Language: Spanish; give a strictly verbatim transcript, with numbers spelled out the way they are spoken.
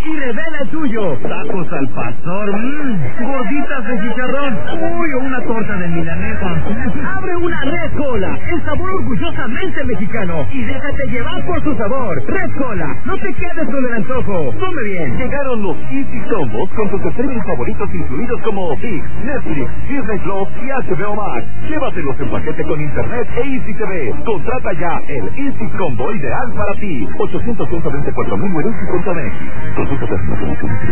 y revela el tuyo. Tacos al pastor, mmm, gorditas de chicharrón, uy, o una torta de milanesa. Abre una Red Cola, el sabor orgullosamente mexicano, y déjate llevar por su sabor. Red Cola, no te quedes con el antojo. Come bien. Llegaron los Easy Combos con tus streaming favoritos incluidos como ViX, Netflix, Disney Plus y H B O Max. Llévatelos en paquete con internet e Easy T V. Contrata ya el Easy Combo ideal para ti. ochocientos veinticuatro mil Consulta términos y condiciones